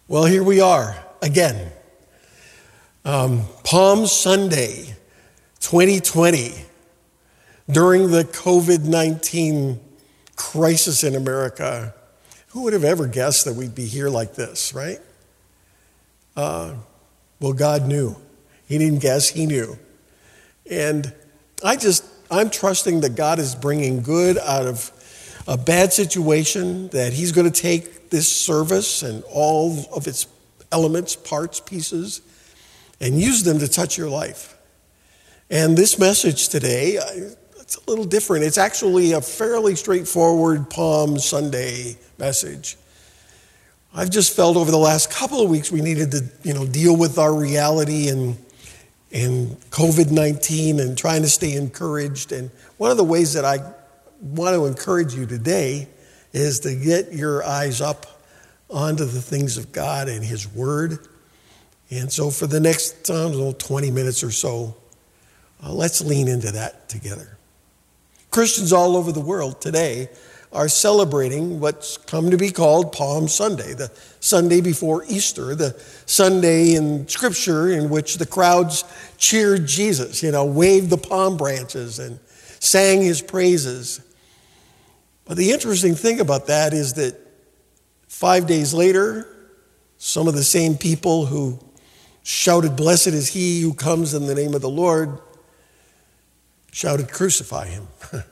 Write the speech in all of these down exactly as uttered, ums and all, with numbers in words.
Well, here we are again. Um, Palm Sunday, twenty twenty, during the covid nineteen crisis in America. Who would have ever guessed that we'd be here like this, right? Uh, well, God knew. He didn't guess, he knew. And I just, I'm trusting that God is bringing good out of a bad situation, that he's going to take this service and all of its elements, parts, pieces, and use them to touch your life. And this message today, it's a little different. It's actually a fairly straightforward Palm Sunday message. I've just felt over the last couple of weeks we needed to, you know, deal with our reality and and covid nineteen and trying to stay encouraged. And one of the ways that I want to encourage you today is to get your eyes up onto the things of God and his word. And so for the next uh, little twenty minutes or so, uh, let's lean into that together. Christians all over the world today are celebrating what's come to be called Palm Sunday, the Sunday before Easter, the Sunday in Scripture in which the crowds cheered Jesus, you know, waved the palm branches and sang his praises. But the interesting thing about that is that five days later, some of the same people who shouted, "Blessed is he who comes in the name of the Lord," shouted, "Crucify him."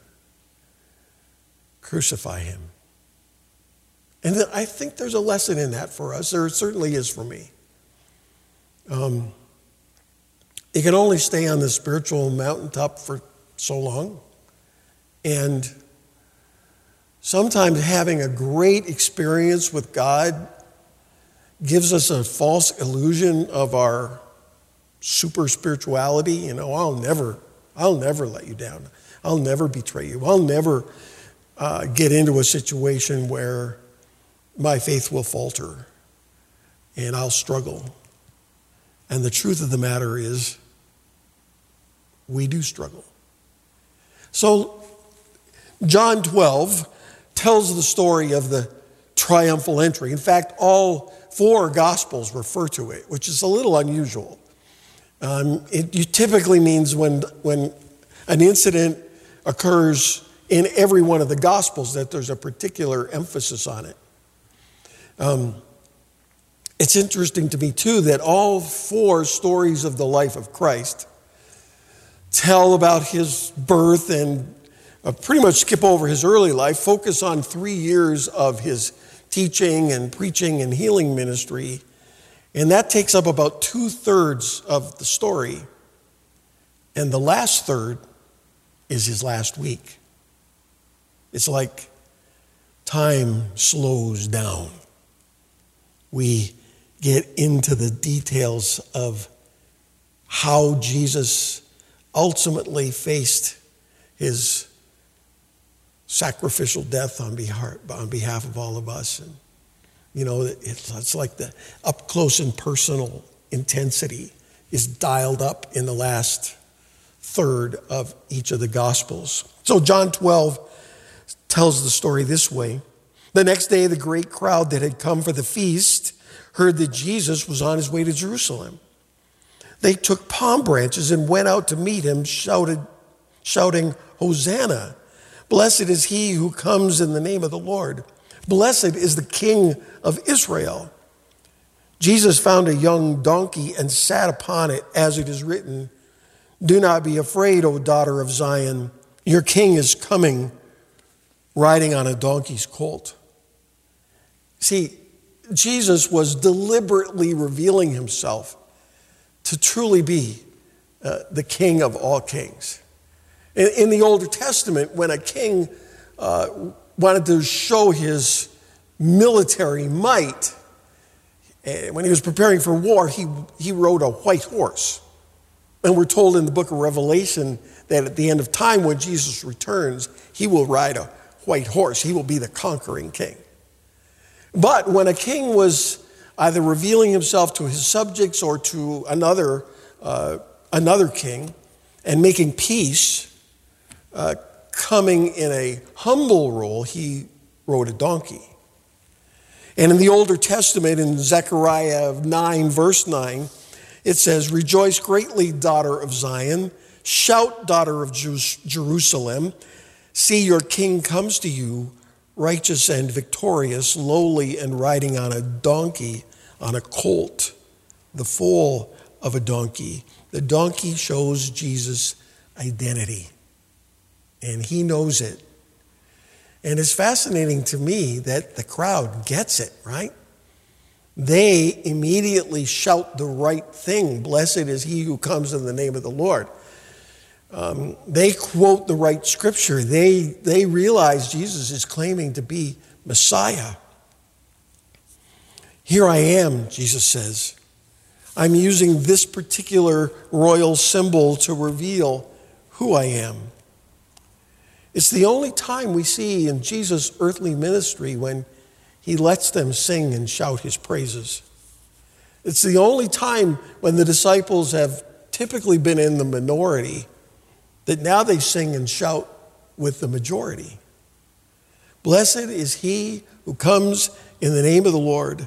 Crucify him. And I think there's a lesson in that for us. There certainly is for me. Um, you can only stay on the spiritual mountaintop for so long. And sometimes having a great experience with God gives us a false illusion of our super spirituality. You know, I'll never, I'll never let you down. I'll never betray you. I'll never uh, get into a situation where my faith will falter and I'll struggle. And the truth of the matter is, we do struggle. So, John twelve tells the story of the triumphal entry. In fact, all four Gospels refer to it, which is a little unusual. Um, it, it typically means when, when an incident occurs in every one of the Gospels that there's a particular emphasis on it. Um, it's interesting to me, too, that all four stories of the life of Christ tell about his birth and uh, pretty much skip over his early life, focus on three years of his teaching and preaching and healing ministry. And that takes up about two-thirds of the story. And the last third is his last week. It's like time slows down. We get into the details of how Jesus ultimately faced his sacrificial death on behalf, on behalf of all of us. And, you know, it's, it's like the up close and personal intensity is dialed up in the last third of each of the Gospels. So John twelve tells the story this way. The next day, the great crowd that had come for the feast heard that Jesus was on his way to Jerusalem. They took palm branches and went out to meet him, shouted, shouting, "Hosanna! Blessed is he who comes in the name of the Lord. Blessed is the King of Israel." Jesus found a young donkey and sat upon it, as it is written, "Do not be afraid, O daughter of Zion. Your king is coming, riding on a donkey's colt." See, Jesus was deliberately revealing himself to truly be uh, the King of all kings. In, in the Old Testament, when a king uh, wanted to show his military might, uh, when he was preparing for war, he, he rode a white horse. And we're told in the book of Revelation that at the end of time, when Jesus returns, he will ride a white horse. He will be the conquering king. But when a king was either revealing himself to his subjects or to another, uh, another king and making peace, uh, coming in a humble role, he rode a donkey. And in the Older Testament, in Zechariah nine, verse nine, it says, "Rejoice greatly, daughter of Zion. Shout, daughter of Jerusalem. See, your king comes to you, righteous and victorious, lowly and riding on a donkey, on a colt, the foal of a donkey." The donkey shows Jesus' identity, and he knows it. And it's fascinating to me that the crowd gets it, right? They immediately shout the right thing. "Blessed is he who comes in the name of the Lord." Um, they quote the right scripture. They, they realize Jesus is claiming to be Messiah. "Here I am," Jesus says. "I'm using this particular royal symbol to reveal who I am." It's the only time we see in Jesus' earthly ministry when he lets them sing and shout his praises. It's the only time when the disciples have typically been in the minority that now they sing and shout with the majority. Blessed is he who comes in the name of the Lord.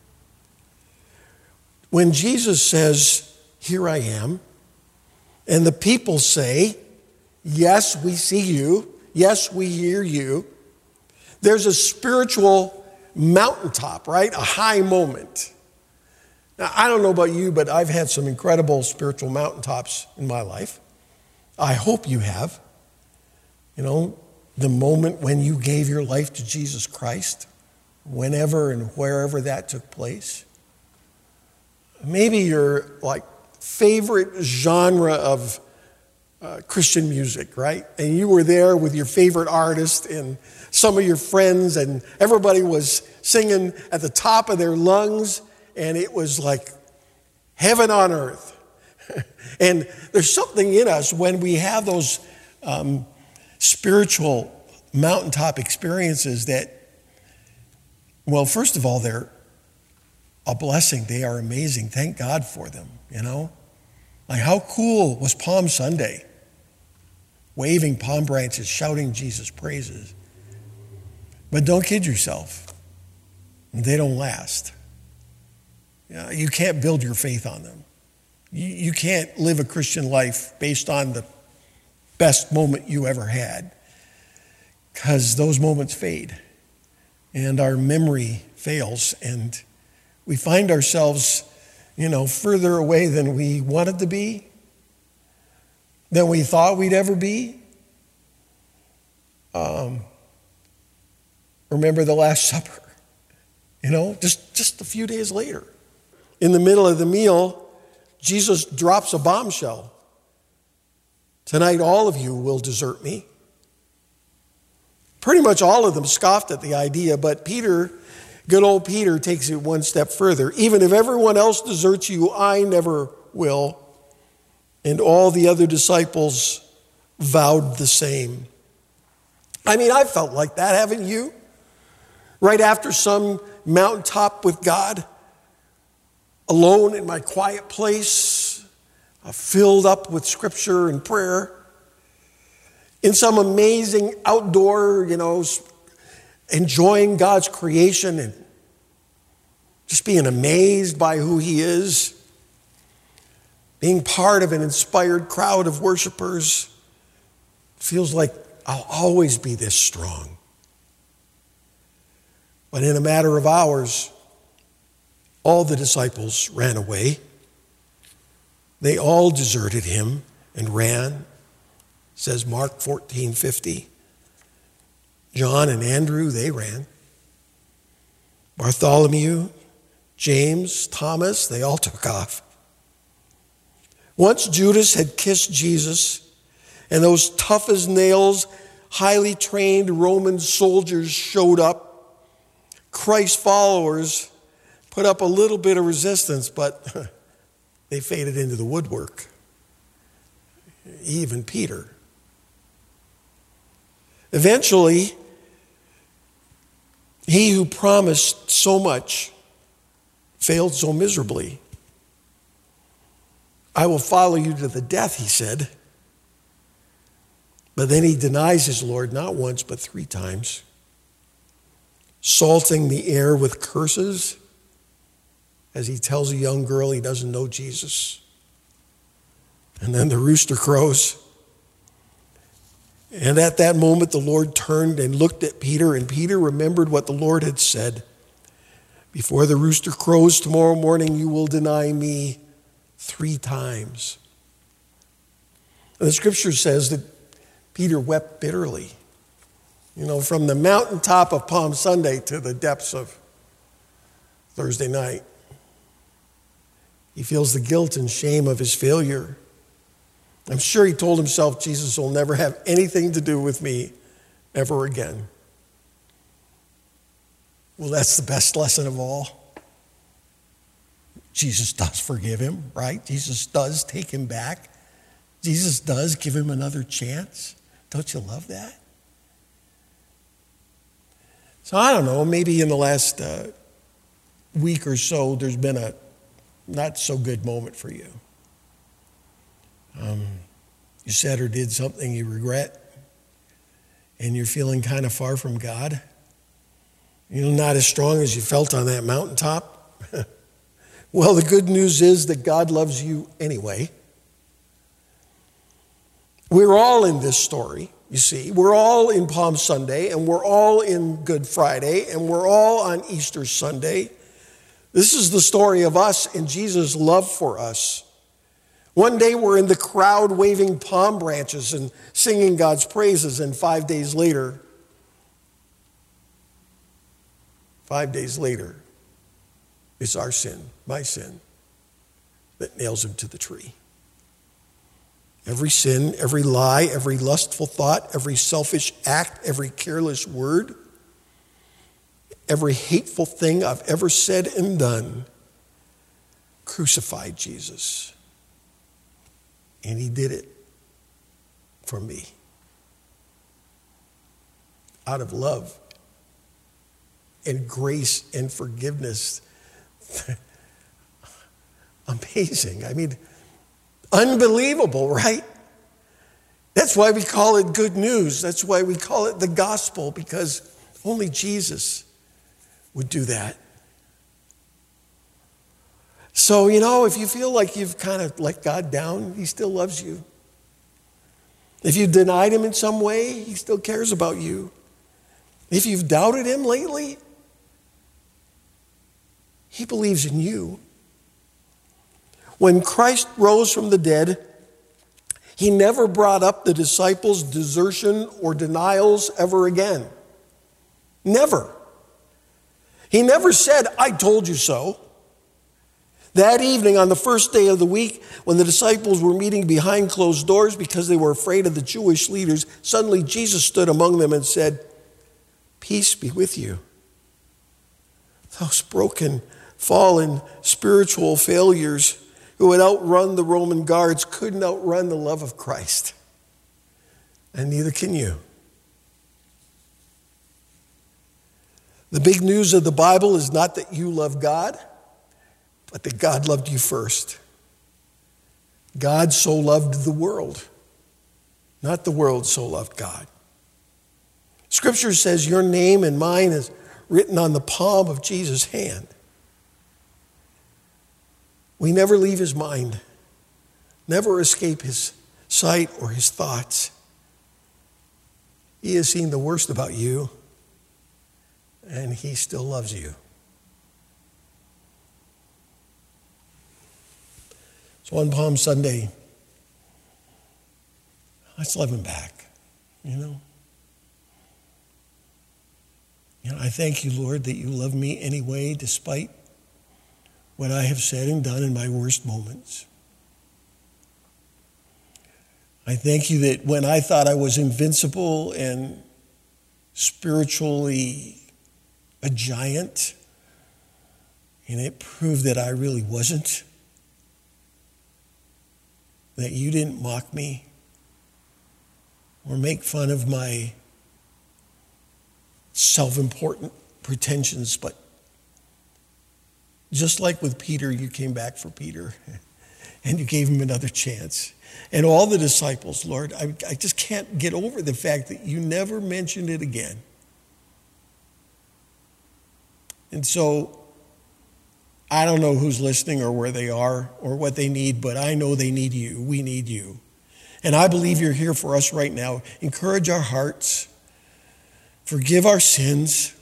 When Jesus says, "Here I am," and the people say, "Yes, we see you. Yes, we hear you," there's a spiritual mountaintop, right? A high moment. Now, I don't know about you, but I've had some incredible spiritual mountaintops in my life. I hope you have. You know, the moment when you gave your life to Jesus Christ, whenever and wherever that took place. Maybe your like favorite genre of uh, Christian music, right? And you were there with your favorite artist and some of your friends, and everybody was singing at the top of their lungs, and it was like heaven on earth. And there's something in us when we have those um, spiritual mountaintop experiences that, well, first of all, they're a blessing. They are amazing. Thank God for them, you know? Like, how cool was Palm Sunday? Waving palm branches, shouting Jesus' praises. But don't kid yourself. They don't last. You know, you can't build your faith on them. You, you can't live a Christian life based on the best moment you ever had, because those moments fade and our memory fails, and we find ourselves, you know, further away than we wanted to be, than we thought we'd ever be. Um, remember the Last Supper, you know, just, just a few days later. In the middle of the meal, Jesus drops a bombshell. "Tonight all of you will desert me." Pretty much all of them scoffed at the idea, but Peter, good old Peter, takes it one step further. "Even if everyone else deserts you, I never will." And all the other disciples vowed the same. I mean, I felt like that, haven't you? Right after some mountaintop with God, alone in my quiet place, filled up with scripture and prayer, in some amazing outdoor, you know, enjoying God's creation and just being amazed by who he is, being part of an inspired crowd of worshipers. Feels like I'll always be this strong. But in a matter of hours, all the disciples ran away. They all deserted him and ran, says Mark fourteen fifty. John and Andrew, they ran. Bartholomew, James, Thomas, they all took off. Once Judas had kissed Jesus, and those tough as nails, highly trained Roman soldiers showed up, Christ's followers put up a little bit of resistance, but they faded into the woodwork. Even Peter. Eventually, he who promised so much failed so miserably. "I will follow you to the death," he said. But then he denies his Lord not once, but three times. salting the air with curses as he tells a young girl he doesn't know Jesus. And then the rooster crows. And at that moment, the Lord turned and looked at Peter, and Peter remembered what the Lord had said. Before the rooster crows tomorrow morning, you will deny me three times. And the scripture says that Peter wept bitterly. You know, from the mountaintop of Palm Sunday to the depths of Thursday night. He feels the guilt and shame of his failure. I'm sure he told himself, Jesus will never have anything to do with me ever again. Well, that's the best lesson of all. Jesus does forgive him, right? Jesus does take him back. Jesus does give him another chance. Don't you love that? So I don't know, maybe in the last uh, week or so, there's been a not so good moment for you. Um, you said or did something you regret, and you're feeling kind of far from God. You know, not as strong as you felt on that mountaintop. Well, the good news is that God loves you anyway. We're all in this story, you see. We're all in Palm Sunday, and we're all in Good Friday, and we're all on Easter Sunday. This is the story of us and Jesus' love for us. One day we're in the crowd waving palm branches and singing God's praises, and five days later, five days later, it's our sin, my sin, that nails him to the tree. Every sin, every lie, every lustful thought, every selfish act, every careless word, every hateful thing I've ever said and done crucified Jesus. And he did it for me. Out of love and grace and forgiveness. Amazing. I mean, unbelievable, right? That's why we call it good news. That's why we call it the gospel, because only Jesus would do that. So, you know, if you feel like you've kind of let God down, he still loves you. If you've denied him in some way, he still cares about you. If you've doubted him lately, he believes in you. When Christ rose from the dead, he never brought up the disciples' desertion or denials ever again. Never. He never said, I told you so. That evening, on the first day of the week, when the disciples were meeting behind closed doors because they were afraid of the Jewish leaders, suddenly Jesus stood among them and said, peace be with you. Those broken, fallen, spiritual failures who had outrun the Roman guards couldn't outrun the love of Christ. And neither can you. The big news of the Bible is not that you love God, but that God loved you first. God so loved the world, not the world so loved God. Scripture says your name and mine is written on the palm of Jesus' hand. We never leave his mind, never escape his sight or his thoughts. He has seen the worst about you, and he still loves you. So on Palm Sunday, let's love him back, you know. You know, I thank you, Lord, that you love me anyway, despite what I have said and done in my worst moments. I thank you that when I thought I was invincible and spiritually a giant, and it proved that I really wasn't, that you didn't mock me or make fun of my self-important pretensions, but just like with Peter, you came back for Peter and you gave him another chance. And all the disciples, Lord, I, I just can't get over the fact that you never mentioned it again. And so I don't know who's listening or where they are or what they need, but I know they need you. We need you. And I believe you're here for us right now. Encourage our hearts. Forgive our sins.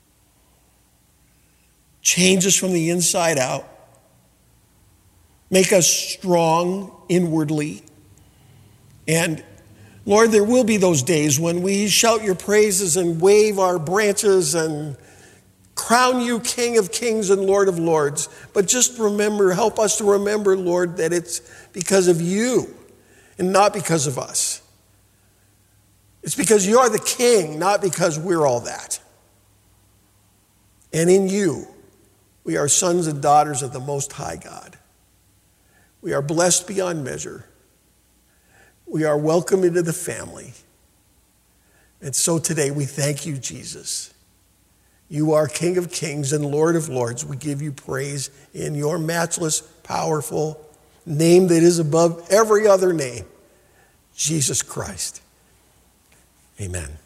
Change us from the inside out. Make us strong inwardly. And Lord, there will be those days when we shout your praises and wave our branches and crown you King of Kings and Lord of Lords. But just remember, help us to remember, Lord, that it's because of you and not because of us. It's because you're the King, not because we're all that. And in you, we are sons and daughters of the Most High God. We are blessed beyond measure. We are welcome into the family. And so today we thank you, Jesus. You are King of Kings and Lord of Lords. We give you praise in your matchless, powerful name that is above every other name, Jesus Christ. Amen.